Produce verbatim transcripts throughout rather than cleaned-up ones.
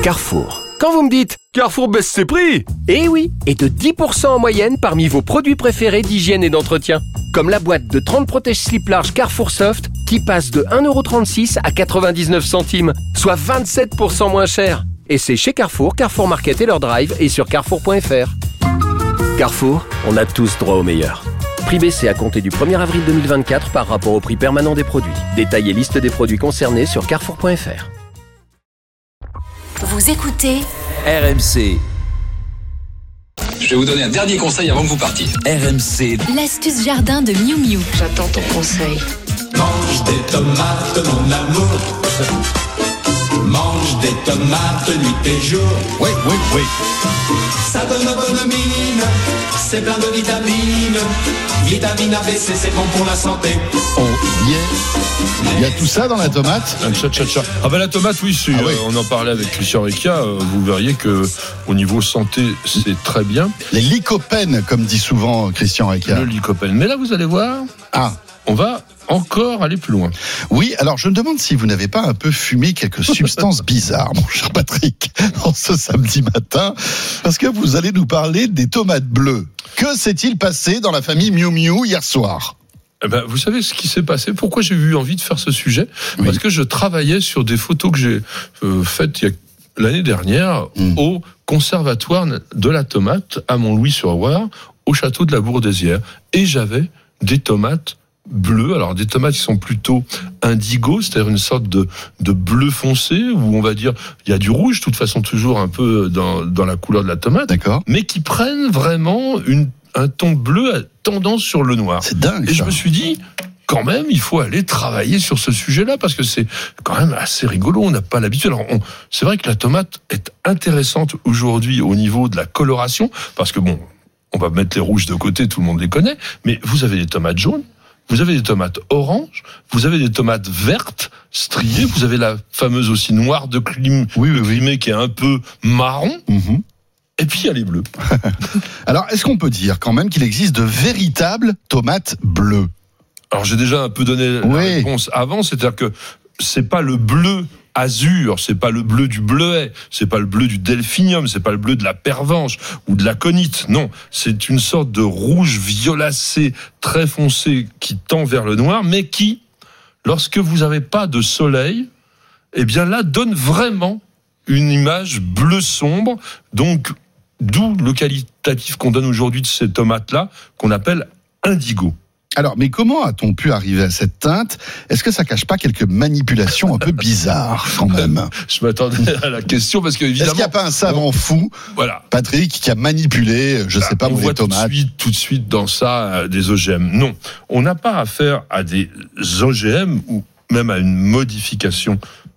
Carrefour. Quand vous me dites « Carrefour baisse ses prix !» Eh oui, et de dix pour cent en moyenne parmi vos produits préférés d'hygiène et d'entretien. Comme la boîte de trente protège-slips larges Carrefour Soft qui passe de un euro trente-six à quatre-vingt-dix-neuf centimes, soit vingt-sept pour cent moins cher. Et c'est chez Carrefour, Carrefour Market et leur drive et sur carrefour point f r. Carrefour, on a tous droit au meilleur. Prix baissé à compter du premier avril deux mille vingt-quatre par rapport au prix permanent des produits. Détail et liste des produits concernés sur carrefour point f r. Vous écoutez R M C. Je vais vous donner un dernier conseil avant que vous partiez. R M C. l'astuce jardin de Miu Miu. J'attends ton conseil. Mange des tomates, mon amour. Mange des tomates nuit et jour. Oui, oui, oui. Ça donne bonne mine. C'est plein de vitamines. Vitamine A B C, c'est bon pour la santé. Oh, yeah. Il y a tout ça dans la tomate. Un tcha tcha tcha. Ah bah la tomate, oui, c'est, Ah oui. euh, on en parlait avec Christian Riccia. Euh, vous verriez que au niveau santé, c'est très bien. Les lycopènes, comme dit souvent Christian Riccia. Le lycopène. Mais là, vous allez voir, Ah, on va encore aller plus loin. oui, alors je me demande si vous n'avez pas un peu fumé quelques substances bizarres, mon cher Patrick, en ce samedi matin, parce que vous allez nous parler des tomates bleues. Que s'est-il passé dans la famille Miu Miu hier soir ? Eh ben, vous savez ce qui s'est passé? Pourquoi j'ai eu envie de faire ce sujet? Oui. Parce que je travaillais sur des photos que j'ai euh, faites il y a l'année dernière Mm. au conservatoire de la tomate à Montlouis-sur-Loire, au château de la Bourdesière. Et j'avais des tomates bleues, alors des tomates qui sont plutôt indigo, c'est-à-dire une sorte de, de bleu foncé, où on va dire, il y a du rouge, de toute façon toujours un peu dans, dans la couleur de la tomate, D'accord. mais qui prennent vraiment une, un ton bleu à tendance sur le noir. C'est dingue, Et je ça. me suis dit, quand même, il faut aller travailler sur ce sujet-là, parce que c'est quand même assez rigolo, on n'a pas l'habitude. Alors, on, c'est vrai que la tomate est intéressante aujourd'hui au niveau de la coloration, parce que bon, on va mettre les rouges de côté, tout le monde les connaît, mais vous avez des tomates jaunes, vous avez des tomates oranges, vous avez des tomates vertes, striées, vous avez la fameuse aussi noire de Clim, Oui, oui, de oui. Crimée qui est un peu marron, Mhm. et puis il y a les bleus. Alors, est-ce qu'on peut dire quand même qu'il existe de véritables tomates bleues ? Alors j'ai déjà un peu donné la Oui. réponse avant, c'est-à-dire que c'est pas le bleu azur, c'est pas le bleu du bleuet, c'est pas le bleu du delphinium, c'est pas le bleu de la pervenche ou de la conite. Non, c'est une sorte de rouge violacé très foncé qui tend vers le noir, mais qui, lorsque vous n'avez pas de soleil, eh bien là donne vraiment une image bleu sombre. Donc d'où le qualitatif qu'on donne aujourd'hui de ces tomates-là, qu'on appelle indigo. Alors, mais comment a-t-on pu arriver à cette teinte ? Est-ce que ça cache pas quelques manipulations un peu bizarres, quand même ? Je m'attendais à la question parce que Est-ce évidemment, qu'il n'y a pas un savant fou, voilà. Patrick, qui a manipulé, je sais pas, on vous, voit les tout de tomates ? suite, tout de suite dans ça euh, des O G M. Non, on n'a pas affaire à des O G M ou même à une modification,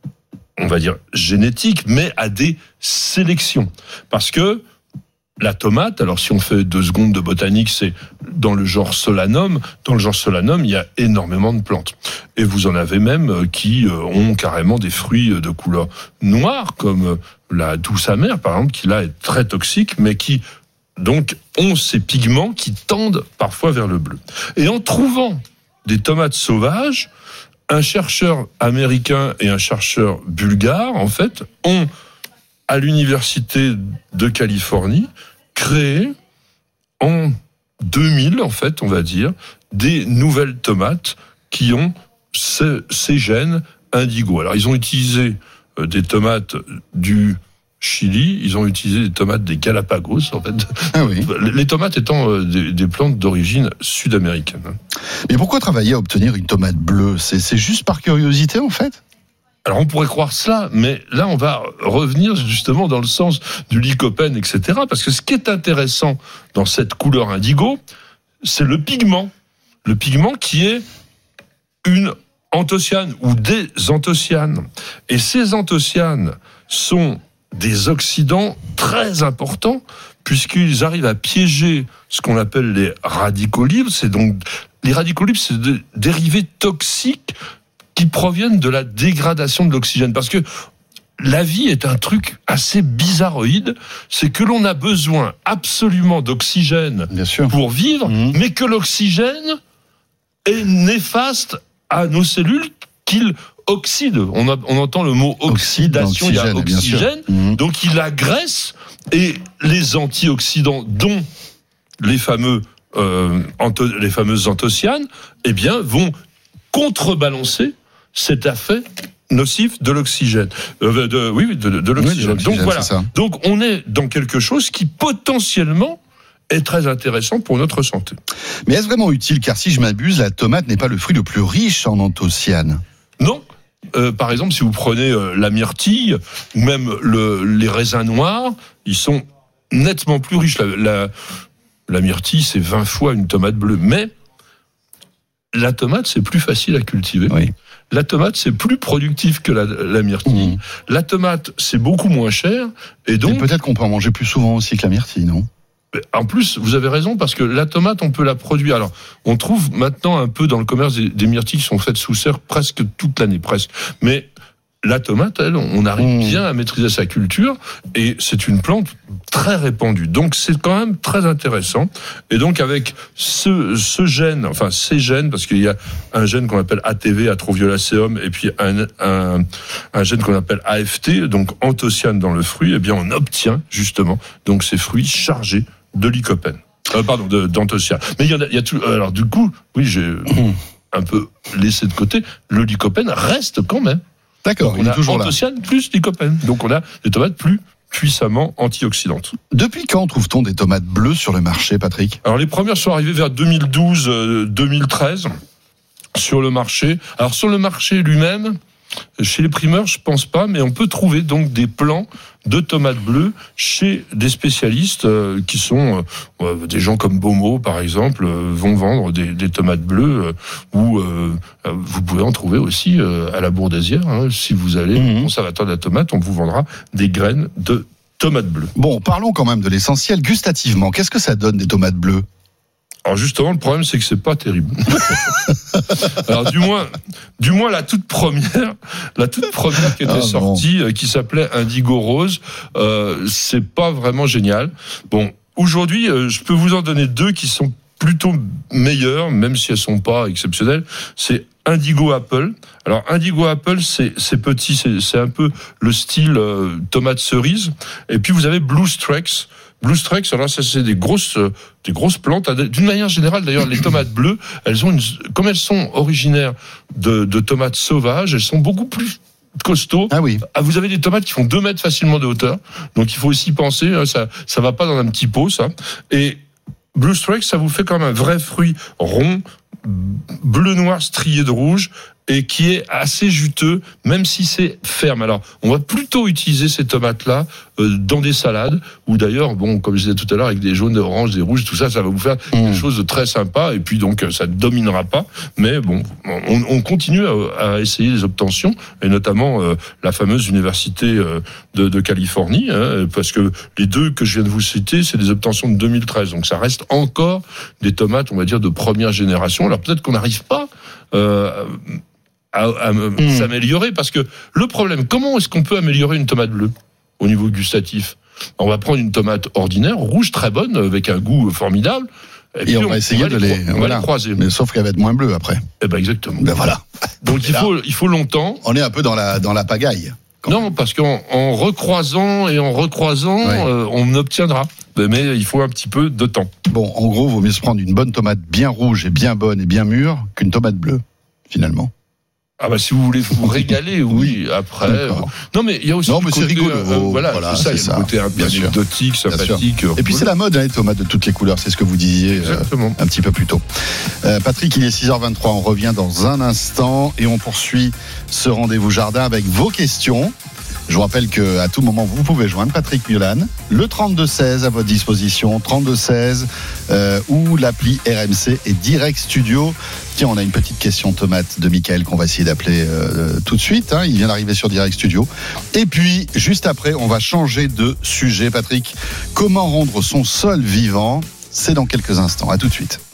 on va dire génétique, mais à des sélections. Parce que la tomate, alors si on fait deux secondes de botanique, c'est dans le genre Solanum. Dans le genre Solanum, il y a énormément de plantes. Et vous en avez même qui ont carrément des fruits de couleur noire, comme la douce amère, par exemple, qui là est très toxique, mais qui donc ont ces pigments qui tendent parfois vers le bleu. Et en trouvant des tomates sauvages, un chercheur américain et un chercheur bulgare, en fait, ont à l'université de Californie, créé en deux mille, en fait, on va dire, des nouvelles tomates qui ont ce, ces gènes indigo. Alors, ils ont utilisé des tomates du Chili, ils ont utilisé des tomates des Galapagos, en fait. Ah oui. Les tomates étant des, des plantes d'origine sud-américaine. Mais pourquoi travailler à obtenir une tomate bleue ? c'est, c'est juste par curiosité, en fait ? Alors on pourrait croire cela, mais là on va revenir justement dans le sens du lycopène, et cetera. Parce que ce qui est intéressant dans cette couleur indigo, c'est le pigment. Le pigment qui est une anthocyanes ou des anthocyanes. Et ces anthocyanes sont des oxydants très importants puisqu'ils arrivent à piéger ce qu'on appelle les radicaux libres. C'est donc les radicaux libres, c'est des dérivés toxiques qui proviennent de la dégradation de l'oxygène. Parce que la vie est un truc assez bizarroïde, c'est que l'on a besoin absolument d'oxygène Bien sûr. pour vivre, Mmh. mais que l'oxygène est néfaste à nos cellules, qu'il oxyde. On, a, on entend le mot oxydation, il y a oxygène, mmh. donc il agresse, et les antioxydants, dont les fameux euh, anto, les fameuses anthocyanes, eh bien, vont contrebalancer cet effet nocif de l'oxygène. Euh, de, oui, de, de l'oxygène. Oui, de donc voilà. Donc on est dans quelque chose qui potentiellement est très intéressant pour notre santé. Mais est-ce vraiment utile? Car si je m'abuse, la tomate n'est pas le fruit le plus riche en anthocyanes. Non. Euh, par exemple, si vous prenez euh, la myrtille ou même le, les raisins noirs, ils sont nettement plus riches. La, la, la myrtille, c'est vingt fois une tomate bleue. Mais la tomate, c'est plus facile à cultiver. Oui. La tomate, c'est plus productif que la, la myrtille. Mmh. La tomate, c'est beaucoup moins cher. Et donc, et peut-être qu'on peut en manger plus souvent aussi que la myrtille, non? En plus, vous avez raison, parce que la tomate, on peut la produire. Alors, on trouve maintenant un peu dans le commerce des, des myrtilles qui sont faites sous serre presque toute l'année, presque. Mais la tomate, elle, on arrive mmh. bien à maîtriser sa culture, et c'est une plante très répandue. Donc, c'est quand même très intéressant. Et donc, avec ce, ce gène, enfin, ces gènes, parce qu'il y a un gène qu'on appelle A T V, atroviolacéum, et puis un, un, un gène qu'on appelle A F T, donc anthocyane dans le fruit, eh bien, on obtient, justement, donc, ces fruits chargés de lycopène. Euh, pardon, de, d'anthocyane. Mais il y en a, il y a tout, alors, du coup, oui, j'ai mmh. un peu laissé de côté, le lycopène reste quand même. D'accord, donc on il est a toujours anthocyane là. Plus lycopène. Donc on a des tomates plus puissamment antioxydantes. Depuis quand trouve-t-on des tomates bleues sur le marché, Patrick? Alors les premières sont arrivées vers deux mille douze deux mille treize sur le marché. Alors sur le marché lui-même, chez les primeurs, je pense pas, mais on peut trouver donc des plants de tomates bleues chez des spécialistes euh, qui sont euh, des gens comme Beaumont, par exemple, euh, vont vendre des, des tomates bleues, euh, ou euh, vous pouvez en trouver aussi euh, à la Bourdaisière. Hein, si vous allez mmh. au conservatoire de la tomate, on vous vendra des graines de tomates bleues. Bon, parlons quand même de l'essentiel. Gustativement, qu'est-ce que ça donne des tomates bleues? Alors justement, le problème, c'est que c'est pas terrible. Alors du moins, du moins la toute première, la toute première qui était ah, sortie, euh, qui s'appelait Indigo Rose, euh, c'est pas vraiment génial. Bon, aujourd'hui, euh, je peux vous en donner deux qui sont plutôt meilleures, même si elles sont pas exceptionnelles. C'est Indigo Apple. Alors Indigo Apple, c'est, c'est petit, c'est, c'est un peu le style euh, tomate cerise. Et puis vous avez Blue Strex. Blue Strex, alors ça c'est des grosses, des grosses plantes. D'une manière générale, d'ailleurs, les tomates bleues, elles ont une, comme elles sont originaires de, de tomates sauvages, elles sont beaucoup plus costauds. Ah oui. Vous avez des tomates qui font deux mètres facilement de hauteur, donc il faut aussi penser, ça, ça va pas dans un petit pot, ça. Et Blue Strex, ça vous fait comme un vrai fruit rond, bleu-noir strié de rouge, et qui est assez juteux, même si c'est ferme. Alors, on va plutôt utiliser ces tomates-là euh, dans des salades, ou d'ailleurs, bon, comme je disais tout à l'heure, avec des jaunes, des oranges, des rouges, tout ça, ça va vous faire mmh. quelque chose de très sympa, et puis donc, ça ne dominera pas, mais bon, on, on continue à, à essayer les obtentions, et notamment euh, la fameuse université euh, de, de Californie, hein, parce que les deux que je viens de vous citer, c'est des obtentions de deux mille treize, donc ça reste encore des tomates, on va dire, de première génération. Alors peut-être qu'on n'arrive pas euh, à, à mmh. s'améliorer, parce que le problème, comment est-ce qu'on peut améliorer une tomate bleue au niveau gustatif? On va prendre une tomate ordinaire, rouge, très bonne, avec un goût formidable, et, et puis on, on va essayer on va de les, les, on voilà. va les croiser. Mais sauf qu'elle va être moins bleue après. Eh ben exactement. Ben voilà. Donc il faut, il faut longtemps. On est un peu dans la, dans la pagaille. Non, parce qu'en en recroisant et en recroisant, ouais. euh, on obtiendra. Mais il faut un petit peu de temps. Bon, en gros, il vaut mieux se prendre une bonne tomate bien rouge et bien bonne et bien mûre qu'une tomate bleue, finalement. Ah bah si vous voulez vous régaler, oui, oui. Après. Euh, non mais il y a aussi non, mais côté, c'est rigolo. Euh, voilà, voilà, c'est ça, il y a le côté un peu anecdotique, sympathique. Et puis c'est la mode, hein, les tomates de toutes les couleurs, c'est ce que vous disiez euh, un petit peu plus tôt. Euh, Patrick, il est six heures vingt-trois, on revient dans un instant et on poursuit ce rendez-vous jardin avec vos questions. Je vous rappelle qu'à tout moment, vous pouvez joindre Patrick Mulan, le trente-deux seize à votre disposition, trente-deux seize, euh, ou l'appli R M C et Direct Studio. Tiens, on a une petite question tomate de Michael qu'on va essayer d'appeler euh, tout de suite. Hein, il vient d'arriver sur Direct Studio. Et puis, juste après, on va changer de sujet, Patrick. Comment rendre son sol vivant? C'est dans quelques instants. À tout de suite.